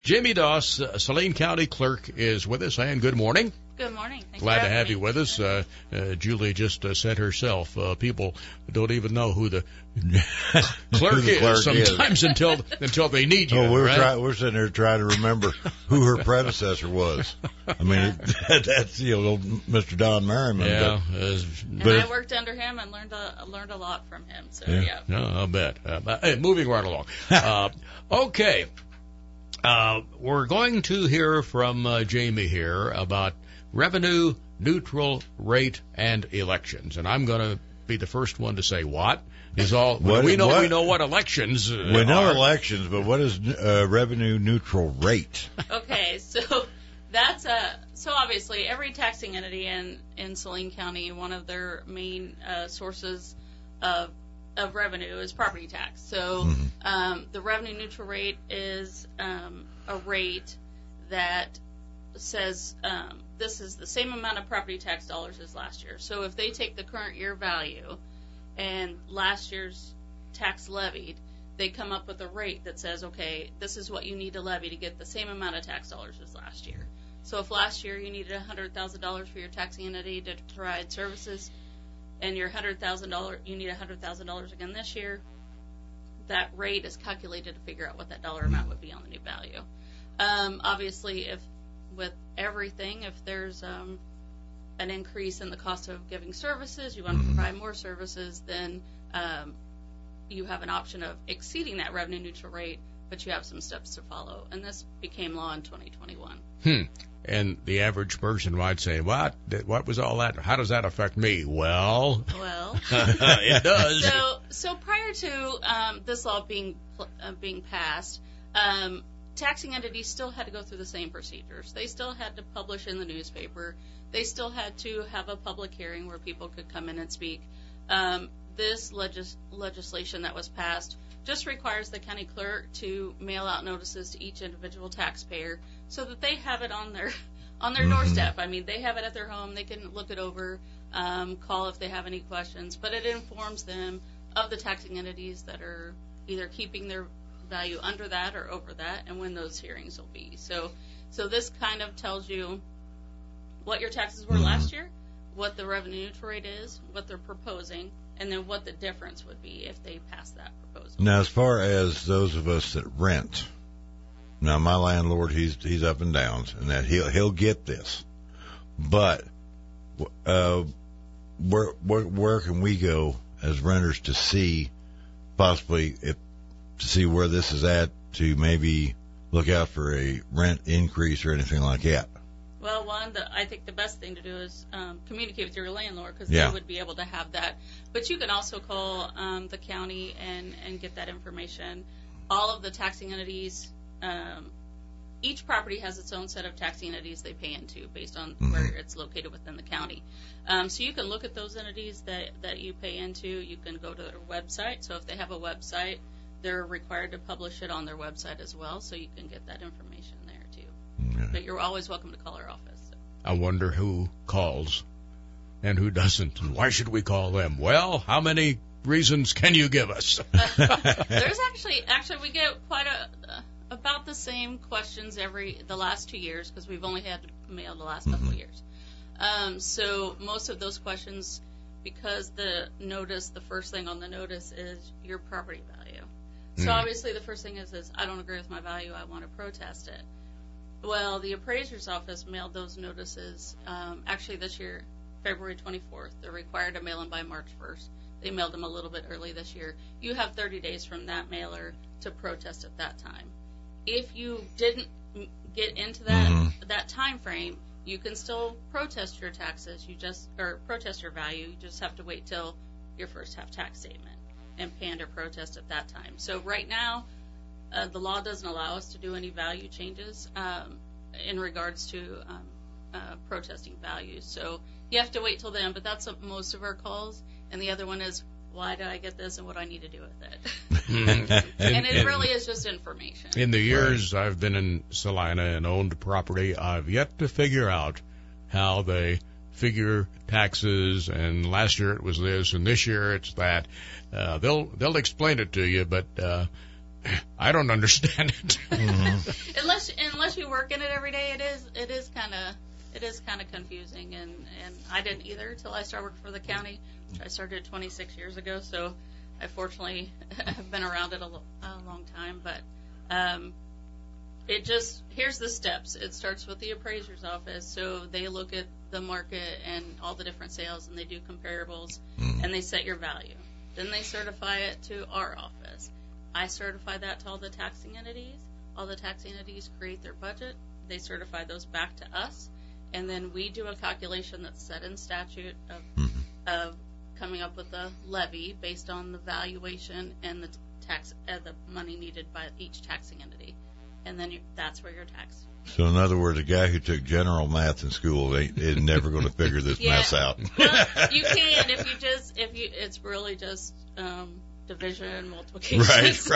Jamie Doss, Saline County Clerk, is with us, and good morning. Good morning. Thanks Glad for to have having you me. with us. Julie just said herself, people don't even know who the clerk is sometimes until they need you. Oh, right? we're sitting there trying to remember who her predecessor was. I mean, that's Mr. Don Merriman. Yeah, I worked under him and learned a lot from him. So yeah. No, I'll bet. Hey, moving right along. Okay. We're going to hear from Jamie here about revenue neutral rate and elections, and I'm going to be the first one to say what is all. We know what elections. We know elections, but what is revenue neutral rate? Okay, so that's so obviously every taxing entity in Saline County, one of their main sources of revenue is property tax. So the revenue neutral rate is a rate that says this is the same amount of property tax dollars as last year. So if they take the current year value and last year's tax levied, they come up with a rate that says, okay, this is what you need to levy to get the same amount of tax dollars as last year. So if last year you needed $100,000 for your taxing entity to provide services, and your $100,000, you need $100,000 again this year, that rate is calculated to figure out what that dollar amount would be on the new value. Obviously, if with everything, if there's an increase in the cost of giving services, you want to provide more services, then you have an option of exceeding that revenue neutral rate, but you have some steps to follow. And this became law in 2021. And the average person might say, what was all that? How does that affect me? Well, it does. So prior to this law being passed, taxing entities still had to go through the same procedures. They still had to publish in the newspaper. They still had to have a public hearing where people could come in and speak. This legislation that was passed just requires the county clerk to mail out notices to each individual taxpayer so that they have it on their doorstep. I mean, they have it at their home. They can look it over, call if they have any questions. But it informs them of the taxing entities that are either keeping their value under that or over that, and when those hearings will be. So this kind of tells you what your taxes were last year, what the revenue neutral rate is, what they're proposing, and then what the difference would be if they pass that proposal. Now, as far as those of us that rent, now my landlord, he's up and down, and that he'll get this. But where can we go as renters to see possibly to see where this is at, to maybe look out for a rent increase or anything like that? Well, I think the best thing to do is communicate with your landlord, because they would be able to have that. But you can also call the county and get that information. All of the taxing entities, each property has its own set of taxing entities they pay into based on where it's located within the county. So you can look at those entities that you pay into. You can go to their website. So if they have a website, they're required to publish it on their website as well, so you can get that information there too. But you're always welcome to call our office. So. I wonder who calls and who doesn't, and why should we call them? Well, how many reasons can you give us? There's actually we get quite about the same questions the last 2 years, because we've only had to mail the last couple of years. So most of those questions, because the first thing on the notice is your property value. So obviously the first thing is I don't agree with my value, I want to protest it. Well, the appraiser's office mailed those notices actually this year, February 24th. They're required to mail them by March 1st. They mailed them a little bit early this year. You have 30 days from that mailer to protest at that time. If you didn't get into that time frame, you can still protest your taxes. Protest your value. You just have to wait till your first half tax statement and pay under protest at that time. So right now, the law doesn't allow us to do any value changes in regards to protesting values. So you have to wait till then, but that's most of our calls. And the other one is, why did I get this and what do I need to do with it? And it really is just information. In the years I've been in Salina and owned property, I've yet to figure out how they figure taxes, and last year it was this and this year it's that. They'll explain it to you, but I don't understand it. Unless you work in it every day, it is kind of confusing, and I didn't either till I started working for the county. I started 26 years ago, so I fortunately have been around it a long time. But here's the steps. It starts with the appraiser's office, so they look at the market and all the different sales, and they do comparables, and they set your value. Then they certify it to our office. I certify that to all the taxing entities. All the taxing entities create their budget. They certify those back to us, and then we do a calculation that's set in statute of coming up with a levy based on the valuation and the money needed by each taxing entity, and then that's where your tax. So in other words, a guy who took general math in school is never going to figure this mess out. Well, you can if it's really just division, multiplication. Right. So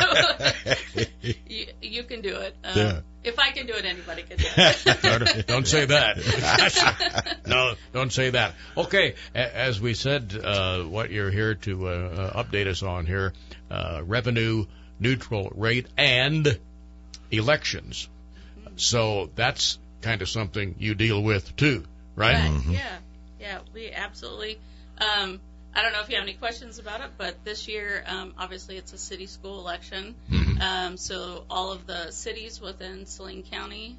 you can do it. If I can do it, anybody can do it. Don't say that. No, don't say that. Okay, as we said, what you're here to update us on here, revenue neutral rate and elections. So that's kind of something you deal with too, right? Yeah, we absolutely. I don't know if you have any questions about it, but this year, obviously, it's a city school election. So all of the cities within Saline County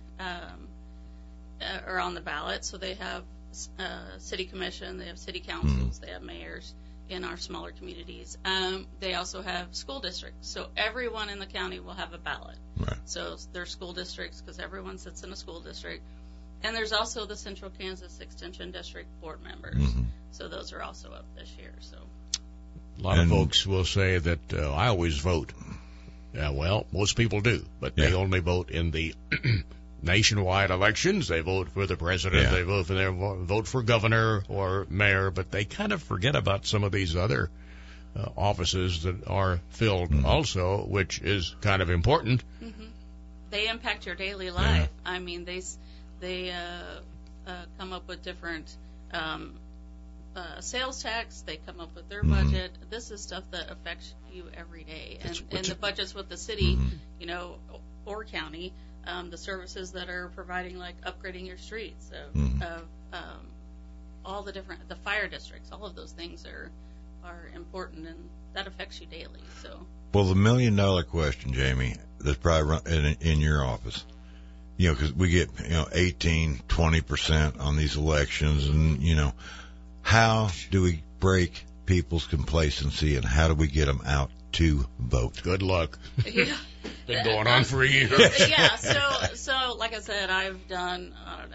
are on the ballot. So they have city commission, they have city councils, they have mayors in our smaller communities. They also have school districts. So everyone in the county will have a ballot. Right. So there's school districts because everyone sits in a school district. And there's also the Central Kansas Extension District board members. So those are also up this year. So a lot of folks will say that I always vote. Yeah, well, most people do, but they only vote in the nationwide elections. They vote for the president. They vote for governor or mayor, but they kind of forget about some of these other offices that are filled also, which is kind of important. They impact your daily life. I mean, they come up with different sales tax. They come up with their budget. This is stuff that affects you every day. And the budgets with the city, or county, the services that are providing, like upgrading your streets, all the fire districts, all of those things are important, and that affects you daily. So. Well, the $1 million question, Jamie, that's probably in your office. Because we get, 18, 20% on these elections, and, how do we break people's complacency, and how do we get them out to vote? Good luck. Yeah. Been going on for a year. Yeah, so like I said, I've done,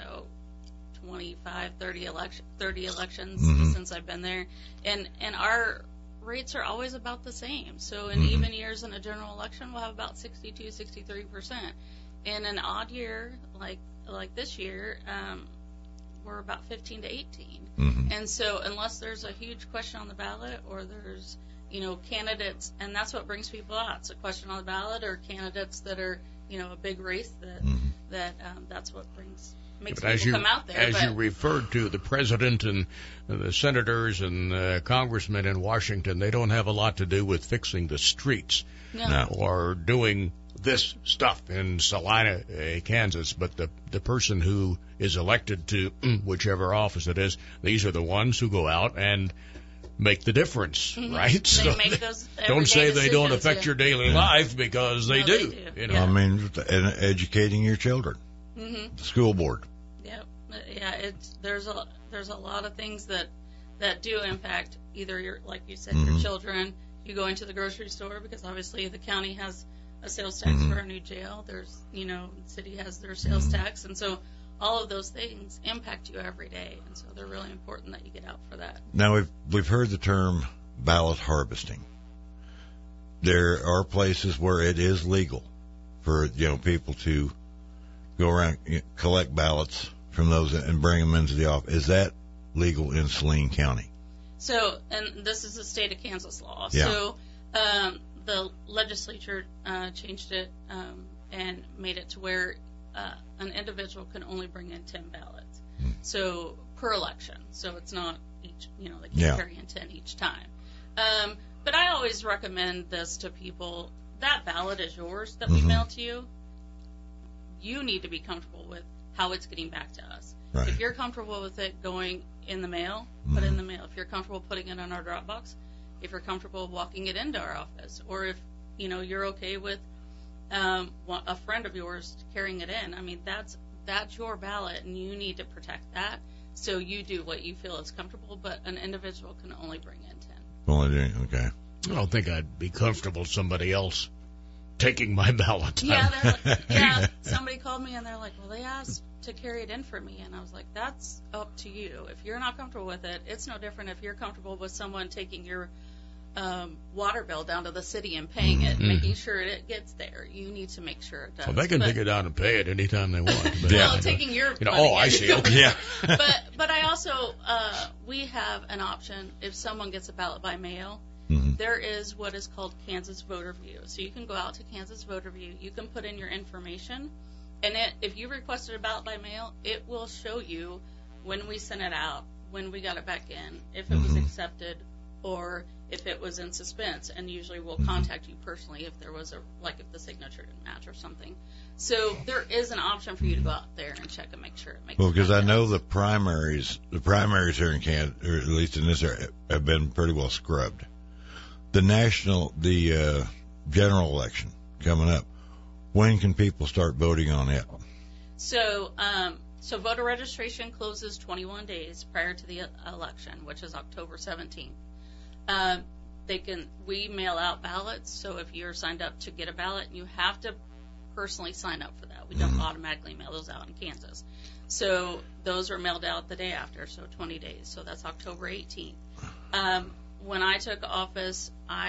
25, 30 elections since I've been there, and our rates are always about the same. So in even years in a general election, we'll have about 62, 63%. In an odd year, like this year, we're about 15 to 18. And so unless there's a huge question on the ballot, or there's, candidates, and that's what brings people out. It's a question on the ballot, or candidates that are, a big race that's what makes people come out there. As you referred to, the president and the senators and congressmen in Washington, they don't have a lot to do with fixing the streets or doing this stuff in Salina, Kansas, but the person who is elected to whichever office it is, these are the ones who go out and make the difference, right? They make those don't say they don't affect your daily life, because they do. I mean, and educating your children, the school board. There's a lot of things that do impact either your, like you said, your children. You go into the grocery store, because obviously the county has a sales tax for our new jail. There's, the city has their sales tax, and so all of those things impact you every day, and so they're really important that you get out for that. Now we've heard the term ballot harvesting. There are places where it is legal for people to go around, collect ballots from those and bring them into the office. Is that legal in Saline County? So, and this is a state of Kansas law. Yeah. So the legislature changed it and made it to where an individual can only bring in 10 ballots. So per election. So it's not each, they can't carry in 10 each time. But I always recommend this to people. that ballot is yours that we mail to you. You need to be comfortable with how it's getting back to us. Right. If you're comfortable with it going in the mail, put it in the mail. If you're comfortable putting it in our drop box, if you're comfortable walking it into our office, or if you're okay with a friend of yours carrying it in, I mean that's your ballot, and you need to protect that. So you do what you feel is comfortable, but an individual can only bring in 10. Okay. I don't think I'd be comfortable with somebody else taking my ballot. Yeah, somebody called me and they're like, well, they asked to carry it in for me, and I was like, that's up to you. If you're not comfortable with it, it's no different if you're comfortable with someone taking your water bill down to the city and paying it, making sure it gets there. You need to make sure it does. Well, they can take it down and pay it anytime they want. But, well, taking your money I see. Okay. Yeah. But I also we have an option if someone gets a ballot by mail. There is what is called Kansas Voter View. So you can go out to Kansas Voter View. You can put in your information, and if you requested a ballot by mail, it will show you when we sent it out, when we got it back in, if it was accepted, or if it was in suspense. And usually we'll contact you personally if there was if the signature didn't match or something. So there is an option for you to go out there and check and make sure it makes sense. Well, because I know the primaries here in Kansas, or at least in this area, have been pretty well scrubbed. The general election coming up, when can people start voting on it? So voter registration closes 21 days prior to the election, which is October 17th. We mail out ballots, so if you're signed up to get a ballot, you have to personally sign up for that. We don't automatically mail those out in Kansas. So those are mailed out the day after, so 20 days. So that's October 18th. When I took office,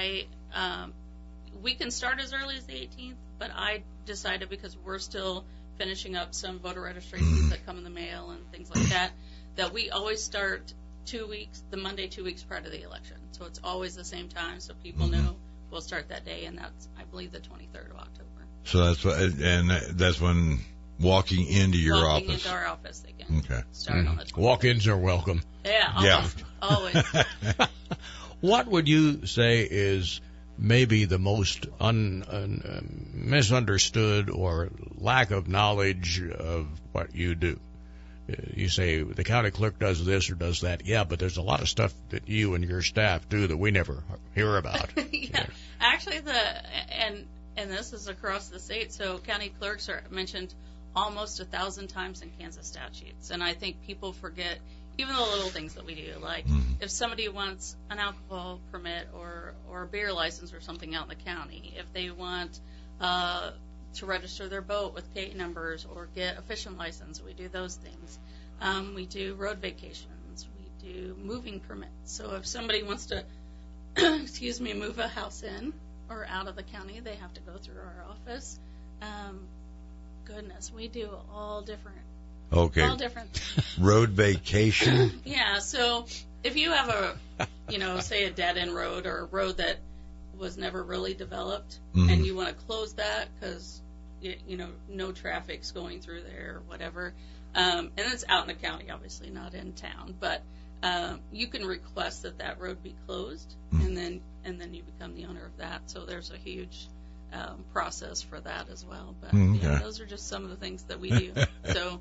we can start as early as the 18th, but I decided, because we're still finishing up some voter registrations that come in the mail and things like that we always start the Monday 2 weeks prior to the election. So it's always the same time, so people know we'll start that day, and that's, I believe, the 23rd of October. So that's when walking into your office. Walking into our office, they can start on the 23rd. Walk-ins are welcome. Yeah, always. What would you say is maybe the most misunderstood or lack of knowledge of what you do? You say the county clerk does this or does that. Yeah, but there's a lot of stuff that you and your staff do that we never hear about. Yeah. Actually, and this is across the state, so county clerks are mentioned almost 1,000 times in Kansas statutes. And I think people forget even the little things that we do, like if somebody wants an alcohol permit or a beer license or something out in the county, if they want to register their boat with K numbers or get a fishing license, we do those things. We do road vacations. We do moving permits. So if somebody wants to, move a house in or out of the county, they have to go through our office. Goodness, we do all different. Okay. All different. Road vacation. Yeah. So if you have say a dead end road or a road that was never really developed, and you want to close that because no traffic's going through there or whatever, and it's out in the county, obviously not in town, but you can request that road be closed, and then you become the owner of that. So there's a huge process for that as well. But those are just some of the things that we do. So.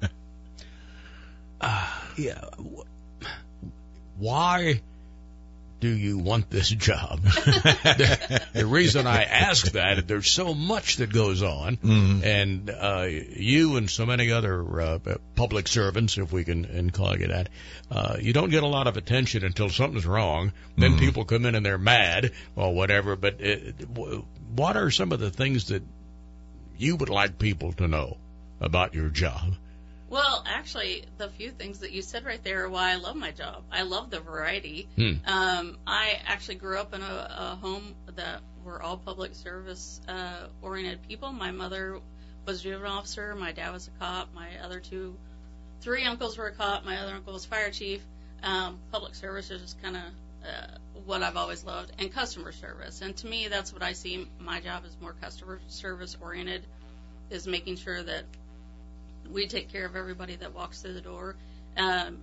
Why do you want this job? The reason I ask that, there's so much that goes on, and you and so many other public servants, if we can call you that, you don't get a lot of attention until something's wrong. Then people come in and they're mad or whatever. But what are some of the things that you would like people to know about your job? Well, actually, the few things that you said right there are why I love my job. I love the variety. I actually grew up in a home that were all public service oriented people. My mother was a juvenile officer. My dad was a cop. My other three uncles were a cop. My other uncle was fire chief. Public service is just kind of what I've always loved, and customer service. And to me, that's what I see. My job is more customer service oriented, is making sure that we take care of everybody that walks through the door, and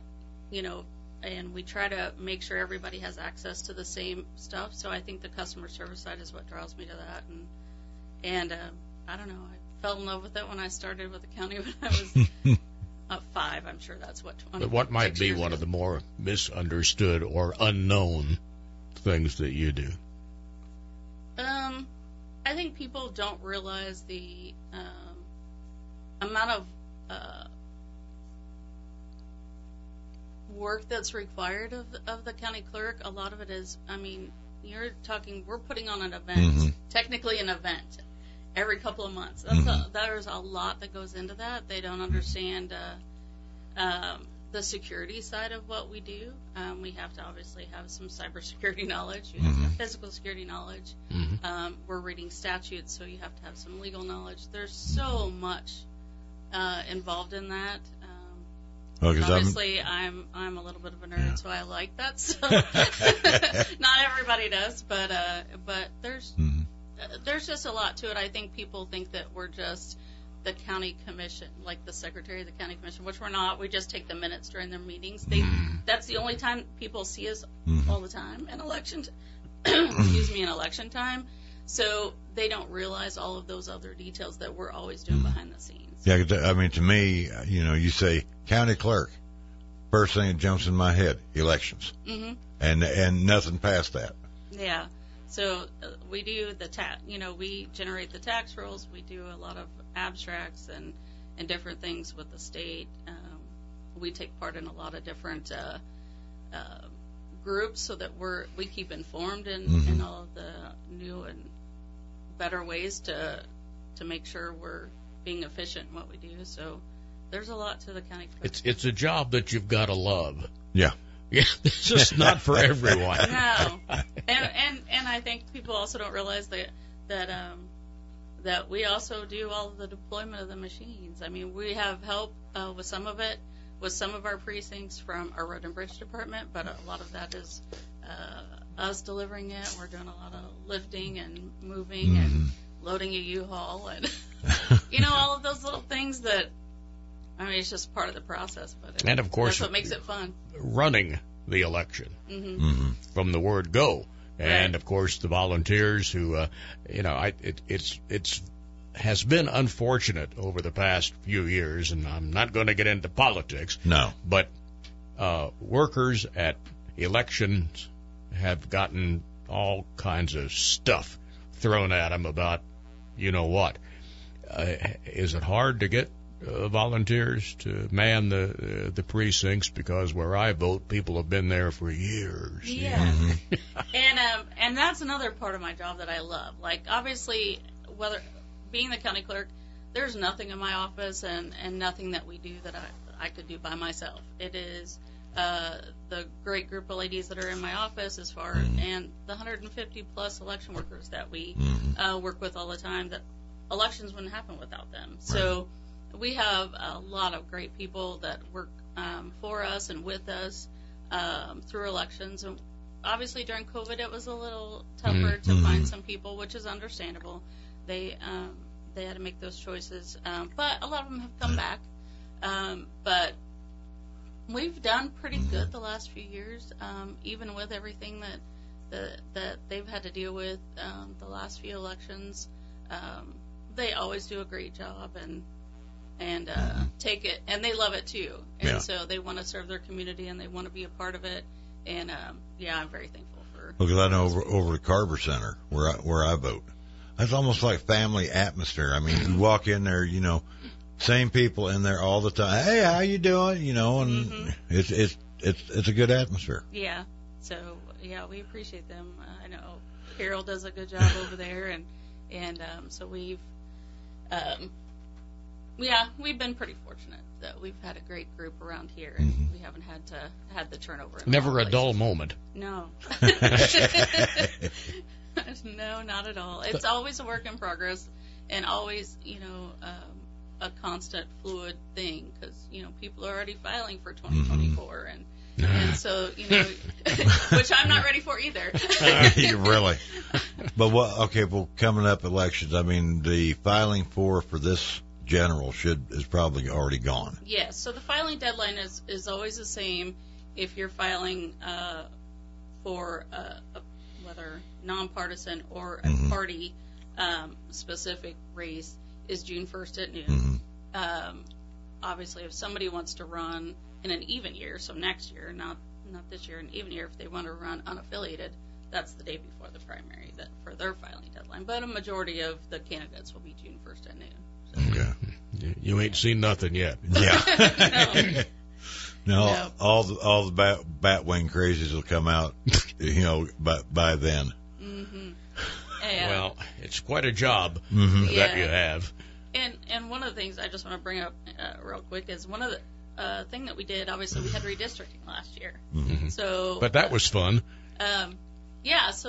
we try to make sure everybody has access to the same stuff. So I think the customer service side is what draws me to that, I don't know, I fell in love with it when I started with the county when I was 5. I'm sure that's what 20. But what might be one of the more misunderstood or unknown things that you do? I think people don't realize the amount of work that's required of the county clerk. A lot of it is, I mean, we're putting on an event, technically an event, every couple of months. There's a lot that goes into that. They don't understand the security side of what we do. We have to obviously have some cybersecurity knowledge. You have to have physical security knowledge. We're reading statutes, so you have to have some legal knowledge. There's so much involved in that. Obviously, I'm a little bit of a nerd, so I like that stuff. Not everybody does, but there's just a lot to it. I think people think that we're just the county commission, like the secretary of the county commission, which we're not. We just take the minutes during their meetings. That's the only time people see us all the time in election. In election time. So they don't realize all of those other details that we're always doing behind the scenes. Yeah, I mean, to me, you say county clerk, first thing that jumps in my head, elections, and nothing past that. Yeah. So we do we generate the tax rolls. We do a lot of abstracts and different things with the state. We take part in a lot of different groups so that we keep informed in all of the new and better ways to make sure we're being efficient in what we do. So there's a lot to the county clerk. It's a job that you've got to love. Yeah. Yeah, it's just not for everyone. No, and I think people also don't realize that we also do all of the deployment of the machines. I mean, we have help with some of it, with some of our precincts from our road and bridge department, but a lot of that is us delivering it. We're doing a lot of lifting and moving and loading a U-Haul and all of those little things that. I mean, it's just part of the process, and of course, that's what makes it fun. Running the election from the word go, and of course the volunteers who, it's has been unfortunate over the past few years, and I'm not going to get into politics. No, but workers at elections have gotten all kinds of stuff thrown at them about, what. Is it hard to get volunteers to man the precincts, because where I vote, people have been there for years. Yeah, and that's another part of my job that I love. Like, obviously, whether being the county clerk, there's nothing in my office and nothing that we do that I could do by myself. It is the great group of ladies that are in my office and the 150 plus election workers that we work with all the time. That elections wouldn't happen without them. So. We have a lot of great people that work for us and with us through elections. And obviously during COVID, it was a little tougher to find some people, which is understandable. They had to make those choices, but a lot of them have come back. But we've done pretty good the last few years, even with everything that they've had to deal with the last few elections. They always do a great job and take it, and they love it too, and so they want to serve their community and they want to be a part of it, and I'm very thankful for. Because I know over at Carver Center where I vote, it's almost like family atmosphere. I mean, you walk in there, same people in there all the time. Hey, how you doing? And it's a good atmosphere. Yeah. So we appreciate them. I know Carol does a good job over there, and so we've. We've been pretty fortunate that we've had a great group around here, and we haven't had the turnover. Never a dull moment. No. No, not at all. It's always a work in progress, and always, a constant fluid thing, because, people are already filing for 2024, and so, which I'm not ready for either. Really? But coming up elections, I mean, the filing for this general is probably already gone. Yes, so the filing deadline is always the same if you're filing for whether nonpartisan or a party specific race is June 1st at noon. Obviously, if somebody wants to run in an even year, so next year, not this year, an even year, if they want to run unaffiliated, that's the day before the primary for their filing deadline. But a majority of the candidates will be June 1st at noon. So. Yeah. You ain't seen nothing yet. Yeah. No. No, all the Batwing crazies will come out, by then. Yeah. Well, it's quite a job Mm-hmm. that you have. And one of the things I just want to bring up real quick is one of the thing that we did. Obviously, we had redistricting last year, so But that was fun. So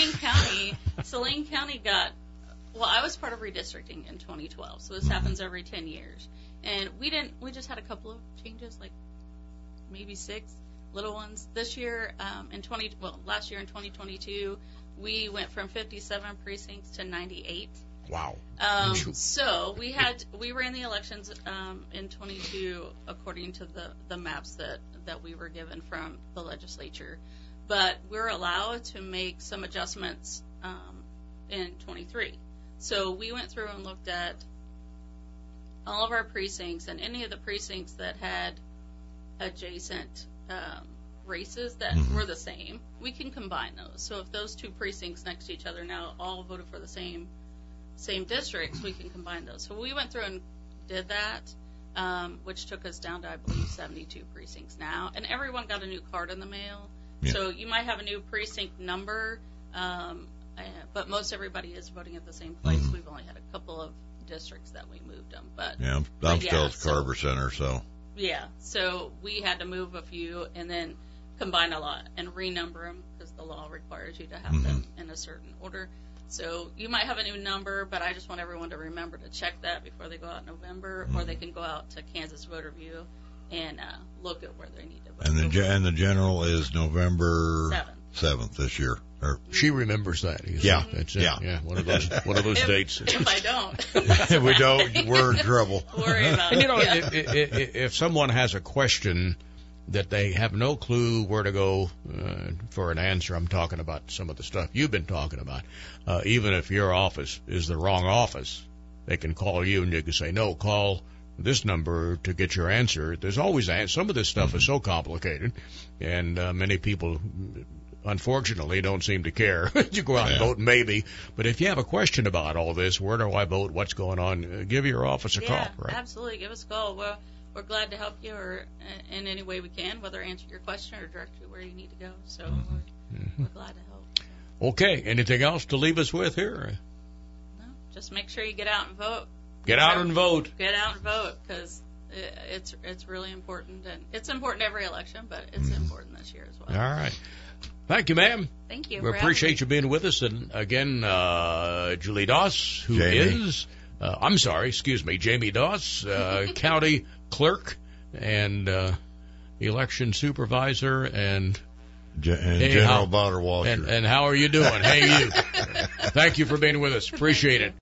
Saline County got. Well, I was part of redistricting in 2012, so this happens every 10 years, and we just had a couple of changes, like maybe 6 little ones. This year, last year in 2022, we went from 57 precincts to 98. Wow. So we ran the elections in 22 according to the maps that we were given from the legislature, but we're allowed to make some adjustments in 23. So we went through and looked at all of our precincts, and any of the precincts that had adjacent races that were the same, we can combine those. So if those 2 precincts next to each other now all voted for the same districts, we can combine those. So we went through and did that, which took us down to, I believe, 72 precincts now. And everyone got a new card in the mail. Yeah. So you might have a new precinct number, but most everybody is voting at the same place. We've only had a couple of districts that we moved them. But yeah, I'm still at the Carver Center, so. Yeah, so we had to move a few and then combine a lot and renumber them because the law requires you to have them in a certain order. So you might have a new number, but I just want everyone to remember to check that before they go out in November, or they can go out to Kansas Voter View and look at where they need to vote. And the general is November 7th this year. She remembers that. Yeah. That's it. Yeah. One of those dates. If I don't. If we don't, we're in trouble. Worry about And it. if someone has a question that they have no clue where to go for an answer, I'm talking about some of the stuff you've been talking about. Even if your office is the wrong office, they can call you and you can say, no, call this number to get your answer. There's always an answer. Some of this stuff is so complicated, and many people, unfortunately, don't seem to care. You go out and vote, maybe. But if you have a question about all this, where do I vote, what's going on, give your office a call. Right? Absolutely. Give us a call. We're glad to help you or in any way we can, whether answer your question or direct you where you need to go. So we're glad to help. Okay. Anything else to leave us with here? No, just make sure you get out and vote. Get out and vote. Get out and vote because it's really important. And it's important every election, but it's important this year as well. All right. Thank you, ma'am. Thank you. We appreciate you being with us. And again, Julie Doss, who is, Jamie Doss, county clerk and election supervisor and General Botter Washer. And how are you doing? Hey, you. Thank you for being with us. Appreciate it.